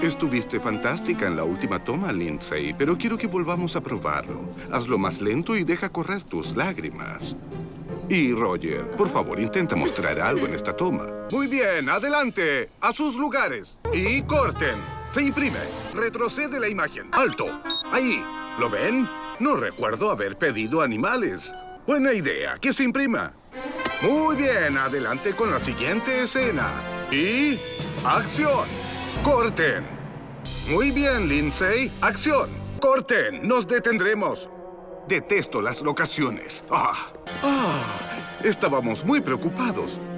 Estuviste fantástica en la última toma, Lindsay, pero quiero que volvamos a probarlo. Hazlo más lento y deja correr tus lágrimas. Y, Roger, por favor, intenta mostrar algo en esta toma. Muy bien, adelante. A sus lugares. Y corten. Se imprime. Retrocede la imagen. ¡Alto! Ahí. ¿Lo ven? No recuerdo haber pedido animales. Buena idea. Que se imprima. Muy bien, adelante con la siguiente escena. Y... ¡acción! ¡Corten! Muy bien, Lindsay. ¡Acción! ¡Corten! ¡Nos detendremos! Detesto las locaciones. Estábamos muy preocupados.